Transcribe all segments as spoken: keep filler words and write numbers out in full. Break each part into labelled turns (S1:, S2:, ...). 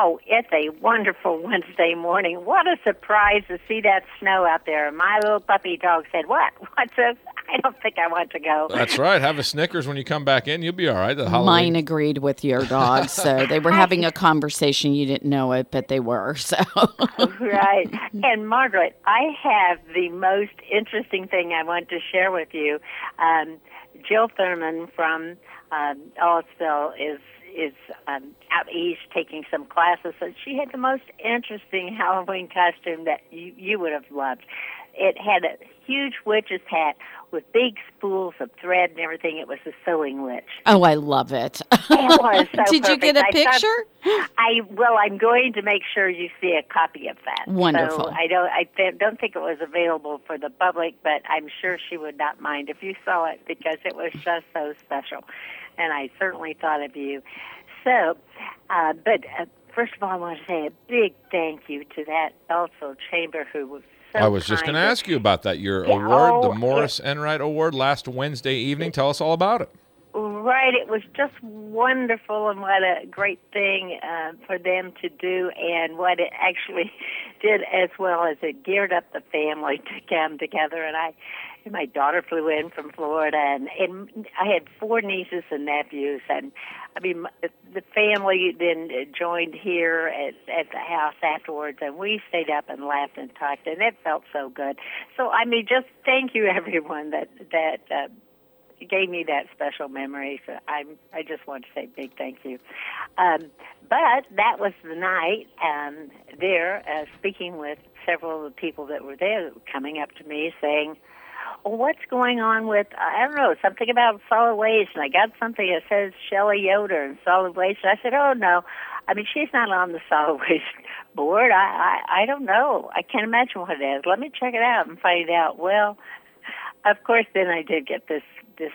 S1: Oh, it's a wonderful Wednesday morning. What a surprise to see that snow out there. My little puppy dog said, what? What's a... I don't think I want to go.
S2: That's right. Have a Snickers when you come back in. You'll be all right. The
S3: Mine agreed with your dog, so they were having a conversation. You didn't know it, but they were. So
S1: Right. And Margaret, I have the most interesting thing I want to share with you. Um, Jill Thurman from um, Ellisville is is um, out east taking some classes, and she had the most interesting Halloween costume that you, you would have loved. It had a huge witch's hat with big spools of thread and everything. It was a sewing witch.
S3: Oh, I love it.
S1: It was so
S3: Did you
S1: perfect.
S3: get a
S1: I
S3: picture?
S1: thought, I well, I'm going to make sure you see a copy of that.
S3: Wonderful.
S1: So I don't, I th- don't think it was available for the public, but I'm sure she would not mind if you saw it because it was just so special, and I certainly thought of you. So, uh, but uh, first of all, I want to say a big thank you to that Ellisville Chamber who was. So
S2: I was just going to ask you about that. Your
S1: yeah,
S2: award,
S1: oh,
S2: the Morris yeah. Enright Award, last Wednesday evening. Tell us all about it.
S1: Right. It was just wonderful, and what a great thing uh, for them to do, and what it actually did as well as it geared up the family to come together. And I, and my daughter flew in from Florida, and, and I had four nieces and nephews, and I mean, the family then joined here at, at the house afterwards, and we stayed up and laughed and talked, and it felt so good. So, I mean, just thank you, everyone, that that uh, gave me that special memory. So I'm, I just want to say a big thank you. Um, but that was the night um, there, uh, speaking with several of the people that were there, coming up to me saying, well, what's going on with, I don't know, something about solid waste, and I got something that says Shelley Yoder and solid waste, and I said, oh, no, I mean, she's not on the solid waste board. I, I, I don't know. I can't imagine what it is. Let me check it out and find out. Well, of course, then I did get this, this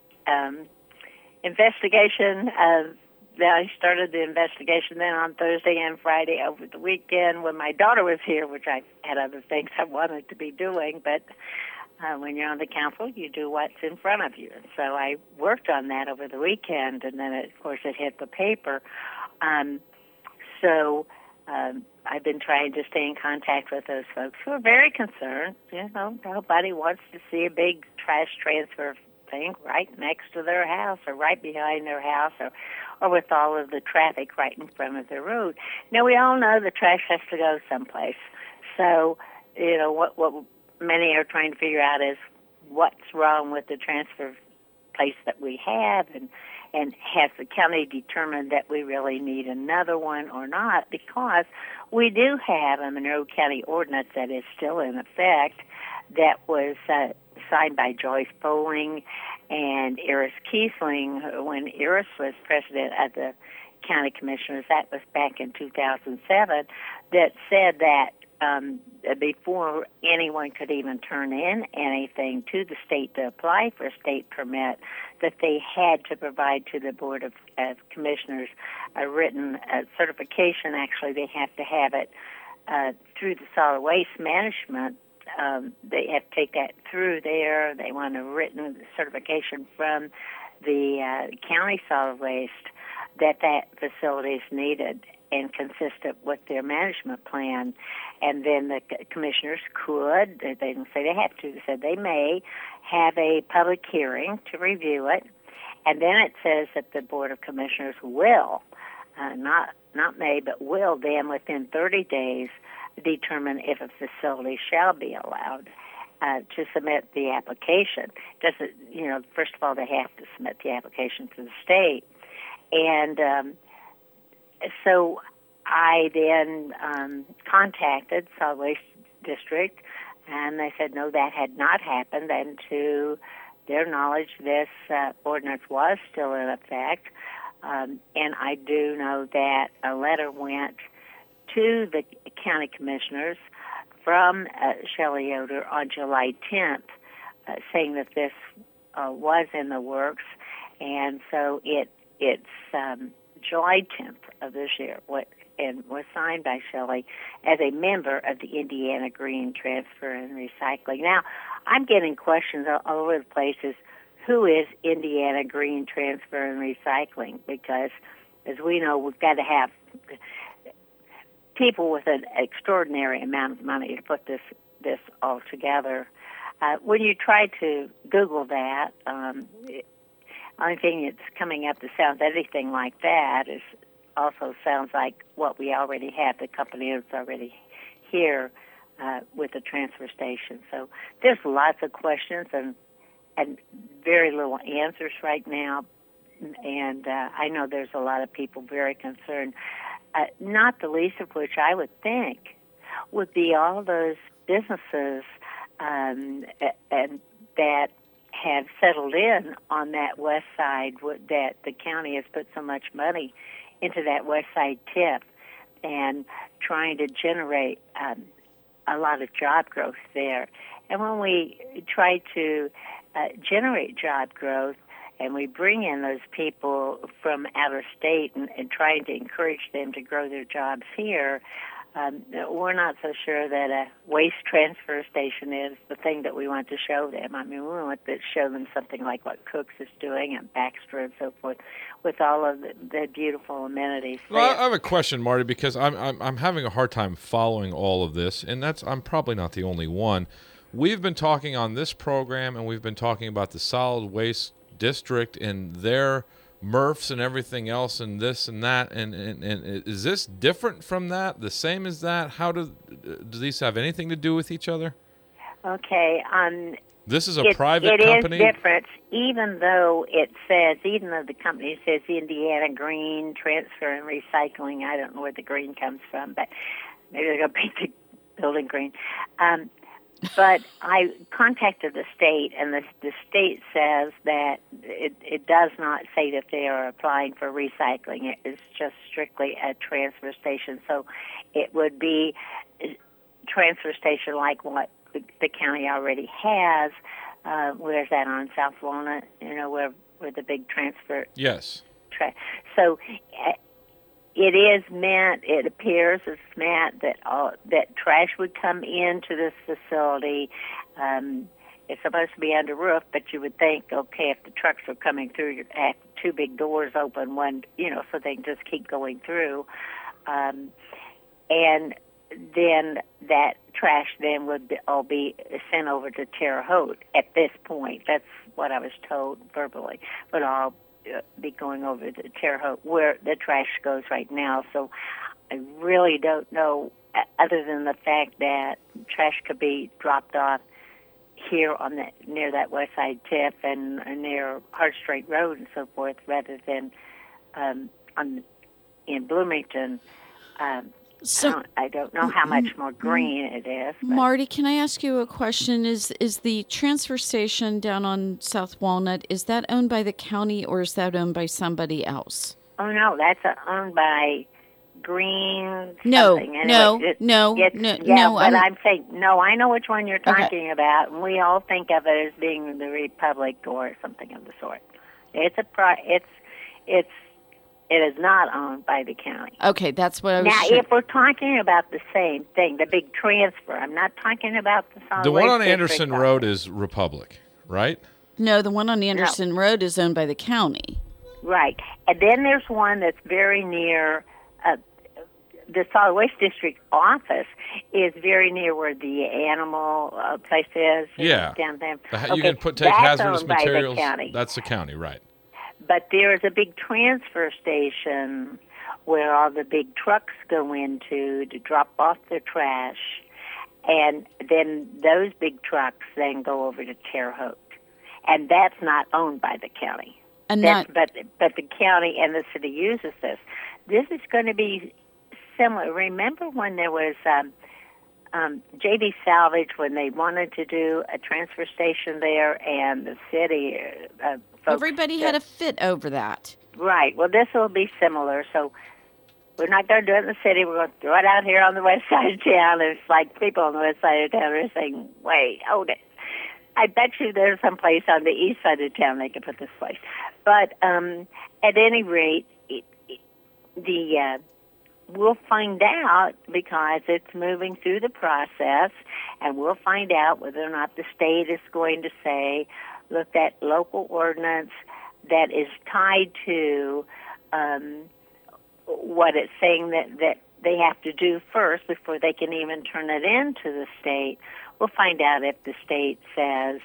S1: um, investigation. Uh, I started the investigation then on Thursday and Friday over the weekend when my daughter was here, which I had other things I wanted to be doing, but Uh, when you're on the council, you do what's in front of you. And so I worked on that over the weekend, and then, it, of course, it hit the paper. Um, so um, I've been trying to stay in contact with those folks who are very concerned. You know, nobody wants to see a big trash transfer thing right next to their house or right behind their house or, or with all of the traffic right in front of their road. Now, we all know the trash has to go someplace. So, you know, what what many are trying to figure out is what's wrong with the transfer place that we have, and and has the county determined that we really need another one or not, because we do have a Monroe County ordinance that is still in effect that was uh, signed by Joyce Bowling and Iris Kiesling when Iris was president of the county commissioners. That was back in two thousand seven, that said that Um, before anyone could even turn in anything to the state to apply for a state permit, that they had to provide to the Board of, of Commissioners a written uh, certification. Actually, they have to have it uh, through the solid waste management. Um, they have to take that through there. They want a written certification from the uh, county solid waste that that facility is needed and consistent with their management plan. And then the commissioners could, they didn't say they have to, they said they may have a public hearing to review it. And then it says that the Board of Commissioners will, uh, not not may, but will then within thirty days determine if a facility shall be allowed uh, to submit the application. Does it, you know, first of all, they have to submit the application to the state. And um, so I then um, contacted Solid Waste District, and they said, no, that had not happened. And to their knowledge, this uh, ordinance was still in effect. Um, and I do know that a letter went to the county commissioners from uh, Shelley Yoder on July tenth, uh, saying that this uh, was in the works. And so it it's um, July tenth of this year, what, and was signed by Shelley as a member of the Indiana Green Transfer and Recycling. Now, I'm getting questions all, all over the place is, who is Indiana Green Transfer and Recycling? Because, as we know, we've got to have people with an extraordinary amount of money to put this this all together. Uh, when you try to Google that, um, the only thing that's coming up that sounds anything like that is also sounds like what we already have, the company that's already here uh, with the transfer station. So there's lots of questions and and very little answers right now. And uh, I know there's a lot of people very concerned, uh, not the least of which I would think would be all those businesses um, and that have settled in on that west side, that the county has put so much money into that west side tip and trying to generate um, a lot of job growth there. And when we try to uh, generate job growth and we bring in those people from out of state and, and trying to encourage them to grow their jobs here, Um, we're not so sure that a waste transfer station is the thing that we want to show them. I mean, we want to show them something like what Cooks is doing and Baxter and so forth, with all of the, the beautiful amenities.
S2: Well, I have a question, Marty, because I'm, I'm I'm having a hard time following all of this, and that's I'm probably not the only one. We've been talking on this program, and we've been talking about the solid waste district and their M R Fs and everything else and this and that, and, and, and is this different from that, the same as that? How do, do these have anything to do with each other?
S1: Okay. Um,
S2: this is a
S1: it,
S2: private
S1: it
S2: company?
S1: It is different, even though it says, even though the company says Indiana Green Transfer and Recycling, I don't know where the green comes from, but maybe they're going to paint the building green. Um, But I contacted the state, and the, the state says that it, it does not say that they are applying for recycling. It is just strictly a transfer station. So it would be a transfer station like what the, the county already has. Uh, where's that, on South Walnut? You know, where where the big transfer.
S2: Yes.
S1: Tra- so. Uh, It is meant, it appears it's meant that all, that trash would come into this facility. Um, it's supposed to be under roof, but you would think, okay, if the trucks are coming through, you have two big doors open, one, you know, so they can just keep going through. Um, and then that trash then would be, all be sent over to Terre Haute at this point. That's what I was told verbally. But all be going over to Terre Haute, where the trash goes right now. So I really don't know, other than the fact that trash could be dropped off here on the near that west side tip and, and near Hart Strait Road and so forth, rather than um, on in Bloomington. Um,
S3: So,
S1: I, don't, I don't know how much more green it is. But.
S3: Marty, can I ask you a question? Is is the transfer station down on South Walnut, is that owned by the county or is that owned by somebody else?
S1: Oh, no, that's uh, owned by Green
S3: No,
S1: something. Anyway,
S3: no,
S1: it,
S3: no,
S1: it's,
S3: no,
S1: yeah,
S3: no.
S1: but
S3: I'm,
S1: I'm saying, no, I know which one you're
S3: Okay.
S1: talking about, and we all think of it as being the Republic or something of the sort. It's a pri- it's it's it is not owned by the county.
S3: Okay, that's what I was
S1: Now,
S3: sure.
S1: if we're talking about the same thing, the big transfer, I'm not talking about the solid
S2: The one
S1: waste
S2: on
S1: district
S2: Anderson
S1: of
S2: Road
S1: it.
S2: is Republic, right?
S3: No, the one on Anderson Road is owned by the county.
S1: Right. And then there's one that's very near uh, the solid waste district office is very near where the animal uh, place is.
S2: Yeah.
S1: Down there.
S2: The ha-
S1: Okay,
S2: you can put take
S1: that's
S2: hazardous
S1: owned by the
S2: materials.
S1: county.
S2: That's the county, right?
S1: But there is a big transfer station where all the big trucks go into to drop off their trash, and then those big trucks then go over to Terre Haute. And that's not owned by the county.
S3: And
S1: That's,
S3: not,
S1: but but the county and the city uses this. This is going to be similar. Remember when there was um, um, J D Salvage, when they wanted to do a transfer station there, and the city uh, folks
S3: everybody had a fit over that.
S1: right. Well, this will be similar. So we're not going to do it in the city. We're going to throw it out here on the west side of town. And it's like people on the west side of town are saying, "Wait, hold it." I bet you there's some place on the east side of town they could put this place. But um, at any rate, it, it, the uh, we'll find out because it's moving through the process, and we'll find out whether or not the state is going to say, look, that local ordinance that is tied to um, what it's saying that, that they have to do first before they can even turn it in to the state. We'll find out if the state says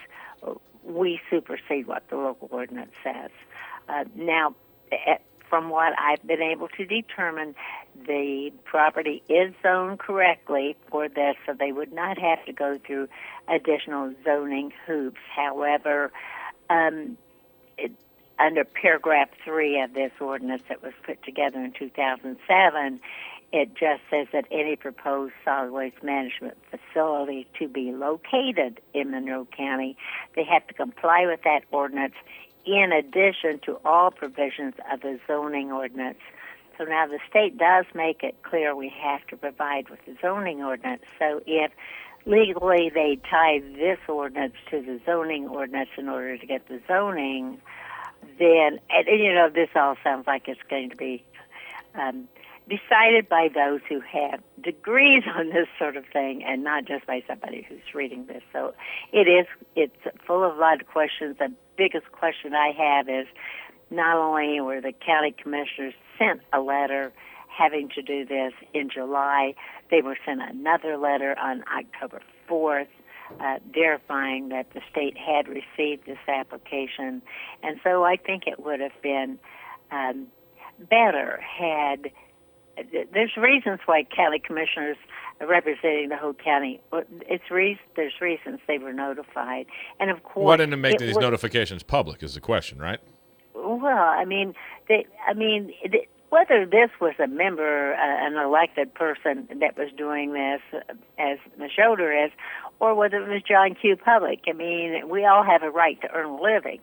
S1: we supersede what the local ordinance says. Uh, now, from what I've been able to determine, the property is zoned correctly for this, so they would not have to go through additional zoning hoops. However, um, it, under paragraph three of this ordinance that was put together in two thousand seven, it just says that any proposed solid waste management facility to be located in Monroe County, they have to comply with that ordinance in addition to all provisions of the zoning ordinance. So now the state does make it clear we have to provide with the zoning ordinance. So if legally they tie this ordinance to the zoning ordinance in order to get the zoning, then, and, you know, this all sounds like it's going to be um, decided by those who have degrees on this sort of thing and not just by somebody who's reading this. So it is, it's full of a lot of questions. The biggest question I have is not only were the county commissioners sent a letter having to do this in July, they were sent another letter on October fourth uh, verifying that the state had received this application. And so I think it would have been um, better had there's reasons why county commissioners representing the whole county, it's reason, there's reasons they were notified. And of course,
S2: why didn't it make
S1: it
S2: these
S1: was,
S2: notifications public is the question, right?
S1: Well, I mean, they, I mean, they, whether this was a member, uh, an elected person that was doing this, uh, as Miz Yoder is, or whether it was John Q. Public, I mean, we all have a right to earn a living.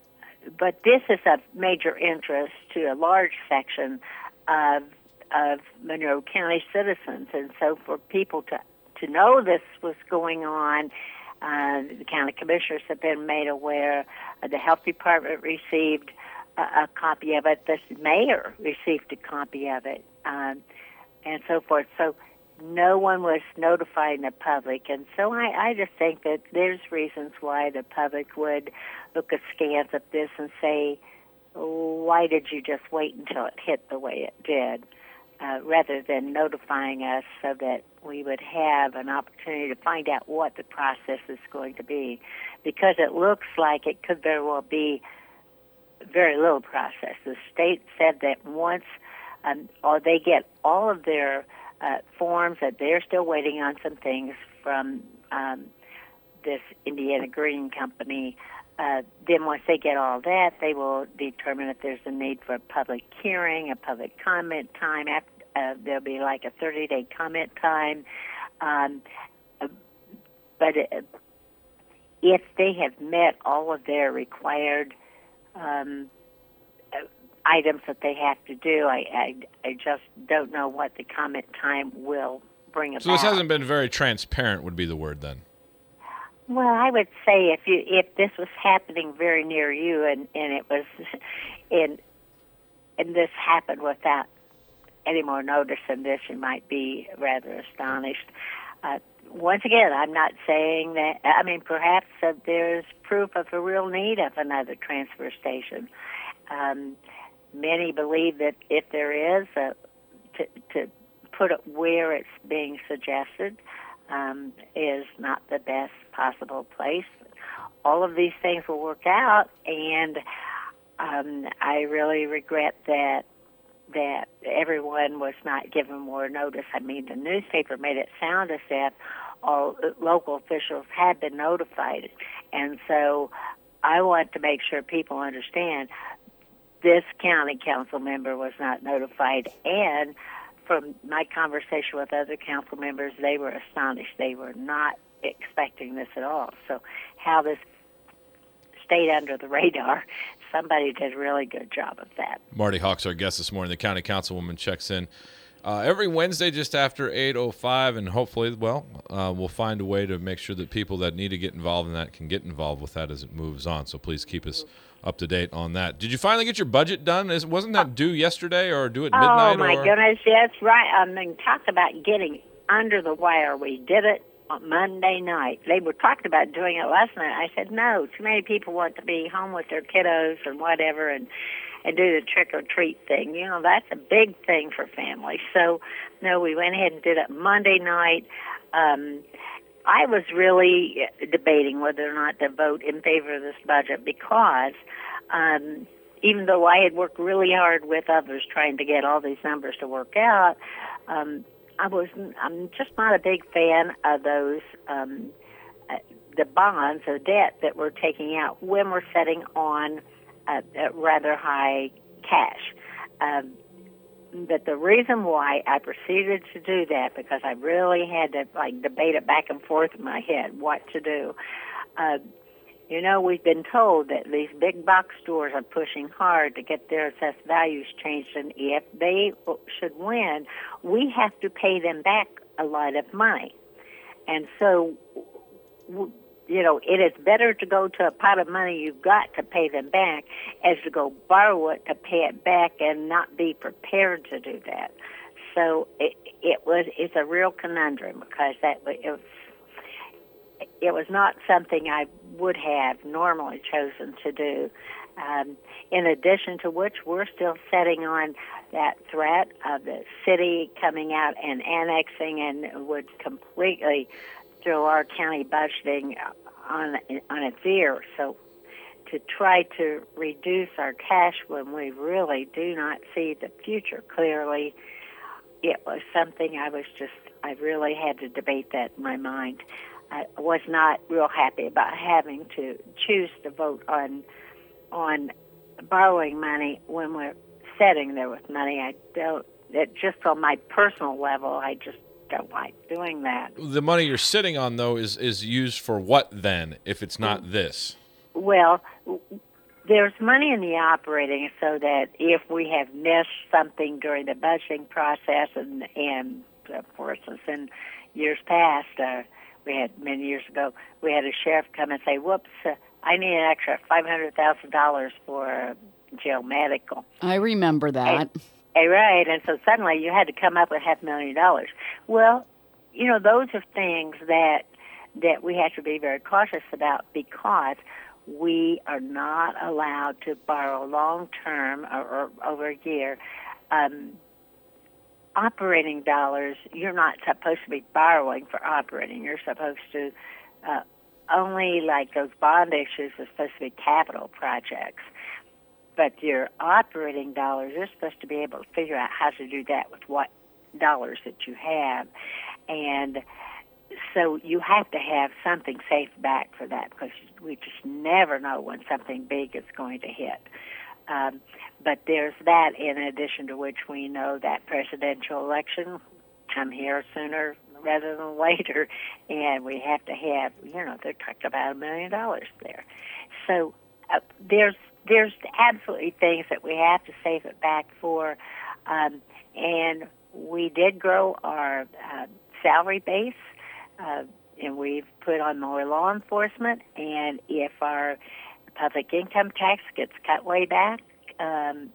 S1: But this is of major interest to a large section of of Monroe County citizens, and so for people to to know this was going on, uh, the county commissioners have been made aware. Uh, the health department received a, a copy of it. The mayor received a copy of it, um, and so forth. So no one was notifying the public, and so I, I just think that there's reasons why the public would look askance at this and say, why did you just wait until it hit the way it did? Uh, rather than notifying us so that we would have an opportunity to find out what the process is going to be. Because it looks like it could very well be very little process. The state said that once um, or they get all of their uh, forms, that they're still waiting on some things from um, this Indiana Green Company. Uh, then once they get all that, they will determine if there's a need for a public hearing, a public comment time. After, uh, there'll be like a thirty-day comment time. Um, but it, if they have met all of their required um, items that they have to do, I, I, I just don't know what the comment time will bring about.
S2: So this hasn't been very transparent would be the word then.
S1: Well, I would say if you if this was happening very near you and, and it was and and this happened without any more notice than this, you might be rather astonished. Uh, once again, I'm not saying that. I mean, perhaps uh, there's proof of a real need of another transfer station. Um, many believe that if there is, uh, to to put it where it's being suggested. Um, is not the best possible place. All of these things will work out, and um, I really regret that that everyone was not given more notice. I mean, the newspaper made it sound as if all local officials had been notified, and so I want to make sure people understand this county council member was not notified, and from my conversation with other council members, they were astonished. They were not expecting this at all. So how this stayed under the radar, somebody did a really good job of that.
S2: Marty Hawk's our guest this morning. The county councilwoman checks in uh, every Wednesday just after eight oh five, and hopefully, well, uh, we'll find a way to make sure that people that need to get involved in that can get involved with that as it moves on. So please keep us up to date on that. Did you finally get your budget done? Is, wasn't that due yesterday or due at midnight?
S1: Oh, my
S2: or?
S1: goodness, yes, right. I mean, talk about getting under the wire. We did it on Monday night. They were talking about doing it last night. I said, no, too many people want to be home with their kiddos and whatever, and and do the trick or treat thing. You know, that's a big thing for families. So, no, we went ahead and did it Monday night. Um, I was really debating whether or not to vote in favor of this budget because um, even though I had worked really hard with others trying to get all these numbers to work out, um, I was I'm just not a big fan of those um, uh, the bonds or debt that we're taking out when we're setting on a, a rather high cash. Um, But the reason why I proceeded to do that, because I really had to like debate it back and forth in my head what to do. Uh, you know, we've been told that these big box stores are pushing hard to get their assessed values changed, and if they should win, we have to pay them back a lot of money. And so, you know, it is better to go to a pot of money you've got to pay them back as to go borrow it to pay it back and not be prepared to do that. So it, it was it's a real conundrum because that it was, it was not something I would have normally chosen to do. Um, in addition to which, we're still setting on that threat of the city coming out and annexing and would completely throw our county budgeting on on its ear. So to try to reduce our cash when we really do not see the future clearly, it was something I was just, I really had to debate that in my mind. I was not real happy about having to choose to vote on on borrowing money when we're sitting there with money. I don't, it just on my personal level, I just don't like doing that.
S2: The money you're sitting on, though, is, is used for what then, if it's not this?
S1: Well, there's money in the operating so that if we have missed something during the budgeting process, and, and uh, for instance, in years past, uh, we had many years ago, we had a sheriff come and say, whoops, uh, I need an extra five hundred thousand dollars for uh, jail medical.
S3: I remember that.
S1: And, right, and so suddenly you had to come up with half a million dollars. Well, you know, those are things that that we have to be very cautious about because we are not allowed to borrow long-term or, or over a year. Um, operating dollars, you're not supposed to be borrowing for operating. You're supposed to uh, only, like those bond issues, are supposed to be capital projects. But your operating dollars, you're supposed to be able to figure out how to do that with what dollars that you have. And so you have to have something safe back for that because we just never know when something big is going to hit. Um, but there's that in addition to which we know that presidential election come here sooner rather than later, and we have to have, you know, they're talking about a million dollars there. So uh, there's there's absolutely things that we have to save it back for, um, and we did grow our uh, salary base, uh, and we've put on more law enforcement, and if our public income tax gets cut way back, um,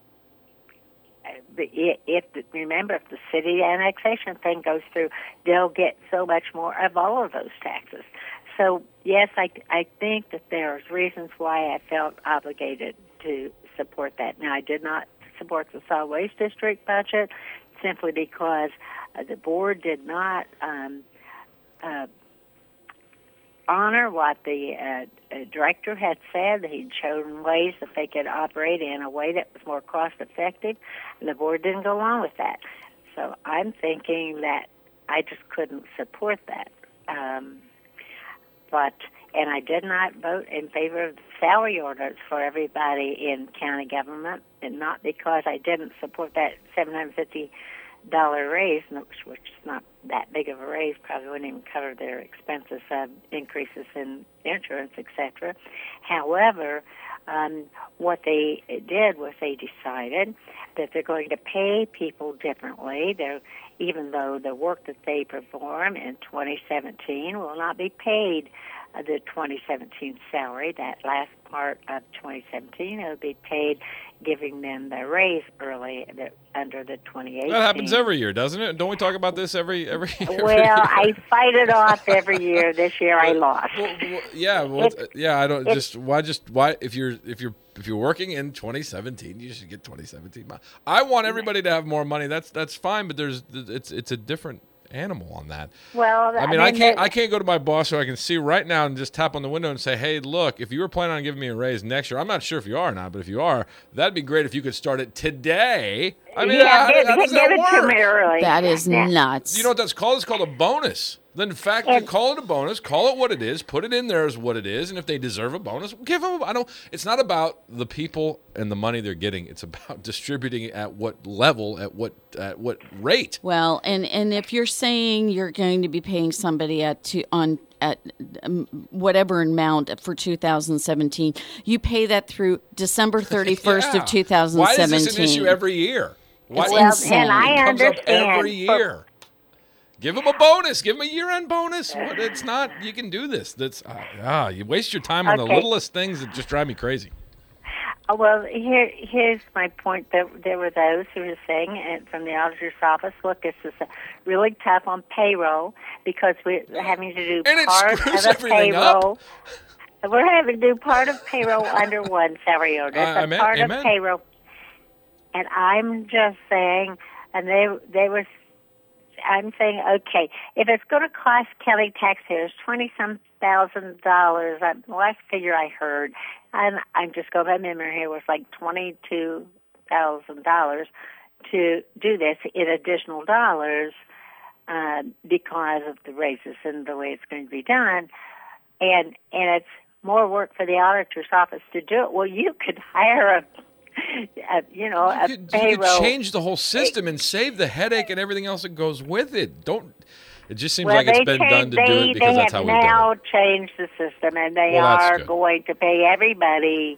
S1: if, if remember, if the city annexation thing goes through, they'll get so much more of all of those taxes. So, yes, I, I think that there's reasons why I felt obligated to support that. Now, I did not support the solid waste district budget simply because uh, the board did not um, uh, honor what the uh, uh, director had said. He'd shown ways that they could operate in a way that was more cost-effective, and the board didn't go along with that. So I'm thinking that I just couldn't support that. Um, but and I did not vote in favor of the salary orders for everybody in county government, and not because I didn't support that seven hundred fifty dollars raise, which, which is not that big of a raise, probably wouldn't even cover their expenses, uh, increases in insurance, et cetera. However, um, what they did was they decided that they're going to pay people differently. They're, even though the work that they perform in twenty seventeen will not be paid uh, the twenty seventeen salary, that last part of twenty seventeen, it will be paid giving them the raise early the, under the twenty eighteen.
S2: That happens every year, doesn't it? Don't we talk about this every every, every
S1: well,
S2: year?
S1: I fight it off every year. This year I lost.
S2: Well, well, yeah, well,
S1: It-
S2: yeah. I don't
S1: it-
S2: just why just why if you're if you're if you're working in twenty seventeen, you should get twenty seventeen miles. I want everybody to have more money. That's that's fine, but there's it's it's a different animal on that.
S1: Well,
S2: I mean, I can't I can't go to my boss so I can see right now and just tap on the window and say, hey, look, if you were planning on giving me a raise next year, I'm not sure if you are or not, but if you are, that'd be great if you could start it today. I mean,
S1: yeah,
S2: how,
S1: give,
S2: how does
S1: give
S2: that
S1: it
S2: work?
S1: to me early.
S3: That is
S1: Yeah.
S3: nuts.
S2: You know what that's called? It's called a bonus. Then, in fact,
S1: And-
S2: call it a bonus. Call it what it is. Put it in there as what it is. And if they deserve a bonus, give them. I don't. It's not about the people and the money they're getting. It's about distributing it at what level, at what at what rate.
S3: Well, and, and if you're saying you're going to be paying somebody at two, on at um, whatever amount for two thousand seventeen, you pay that through December thirty-first
S2: Yeah.
S3: of two thousand seventeen.
S2: Why is this an issue every year? Why
S3: It's
S1: Well,
S3: insane.
S1: and I
S2: it comes up
S1: understand.
S2: every
S1: but-
S2: year? Give them a bonus. Give them a year-end bonus. What- It's not. You can do this. That's uh, ah. You waste your time on the
S1: Okay.
S2: littlest things that just drive me crazy.
S1: Uh, Well, here, here's my point. There, there were those who were saying uh, from the auditor's office, look, this is uh, really tough on payroll because we're having to do
S2: And it
S1: part
S2: screws
S1: of a
S2: everything up.
S1: payroll. We're having to do part of payroll under one salary order.
S2: Uh,
S1: But
S2: amen,
S1: part
S2: amen.
S1: of payroll. And I'm just saying, and they, they were, I'm saying, okay, if it's going to cost county taxpayers twenty-some thousand dollars, I- the last figure I heard, and I'm just going by memory here, was like twenty-two thousand dollars to do this in additional dollars uh, because of the raises and the way it's going to be done. And and it's more work for the auditor's office to do it. Well, you could hire a, a you know, a
S2: You could, you could
S1: payroll.
S2: change the whole system and save the headache and everything else that goes with it. Don't. It just seems
S1: Well,
S2: like it's
S1: they
S2: been
S1: changed-
S2: done to
S1: they,
S2: do it because
S1: they
S2: that's how
S1: have
S2: we've done
S1: now
S2: it.
S1: changed the system, and they
S2: Well, that's
S1: are
S2: good.
S1: going to pay everybody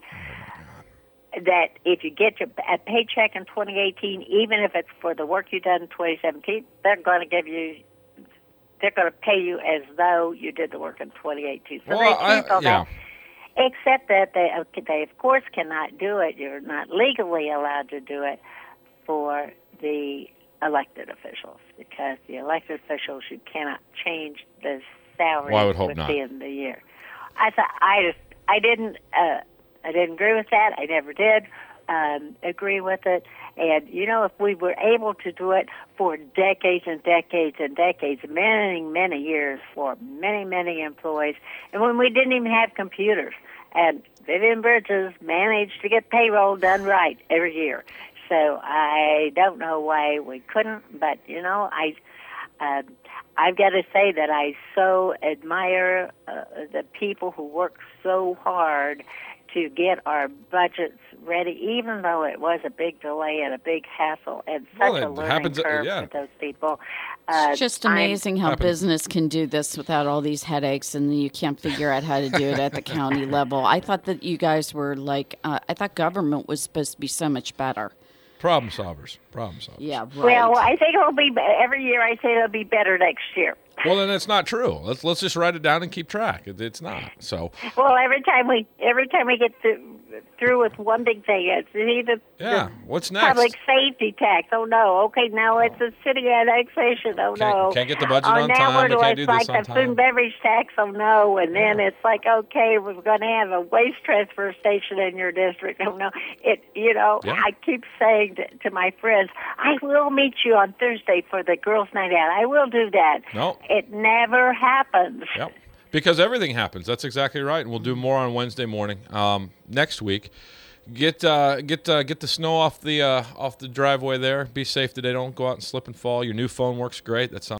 S1: that if you get your, a paycheck in twenty eighteen, even if it's for the work you done in twenty seventeen, they're going to give you, they're going to pay you as though you did the work in twenty eighteen. So
S2: Well,
S1: they
S2: I-
S1: changed all
S2: yeah.
S1: that. Except that they, they of course cannot do it. You're not legally allowed to do it for the elected officials because the elected officials you cannot change the salary
S2: Well, I would hope not.
S1: within the year. I thought I just I didn't uh, I didn't agree with that. I never did um, agree with it. And you know, if we were able to do it for decades and decades and decades, many many years for many many employees, and when we didn't even have computers, and Vivian Bridges managed to get payroll done right every year. So I don't know why we couldn't, but you know, I, uh, I've got to say that I so admire uh, the people who work so hard to get our budgets ready, even though it was a big delay and a big hassle and such
S2: Well,
S1: a
S2: it
S1: learning
S2: happens, uh,
S1: curve
S2: yeah.
S1: for those people. Uh,
S3: It's just
S1: I'm-
S3: amazing how
S2: Happens.
S3: business can do this without all these headaches, and you can't figure out how to do it at the county level. I thought that you guys were like, uh, I thought government was supposed to be so much better.
S2: Problem solvers. Problem solvers.
S3: Yeah, right.
S1: Well, I think it'll be every year. I say it'll be better next year.
S2: Well, then it's not true. Let's let's just write it down and keep track. It, it's not. So
S1: Well, every time we every time we get to, through with one big thing, it's either
S2: yeah.
S1: the
S2: What's next?
S1: public safety tax. Oh no! Okay, now it's a city annexation. Oh
S2: Can't-
S1: no!
S2: can't get the budget
S1: oh,
S2: on
S1: now
S2: time.
S1: We're
S2: They can't
S1: it's
S2: do
S1: like
S2: this on
S1: the food
S2: time.
S1: and beverage tax. Oh no! And then it's like, okay, we're going to have a waste transfer station in your district. Oh no! It you know
S2: Yeah.
S1: I keep saying to, to my friends, I will meet you on Thursday for the girls' night out. I will do that.
S2: No.
S1: It never happens.
S2: Yep. Because everything happens. That's exactly right. And we'll do more on Wednesday morning. Um, next week, get uh, get uh, get the snow off the uh, off the driveway there. Be safe today. Don't go out and slip and fall. Your new phone works great. That's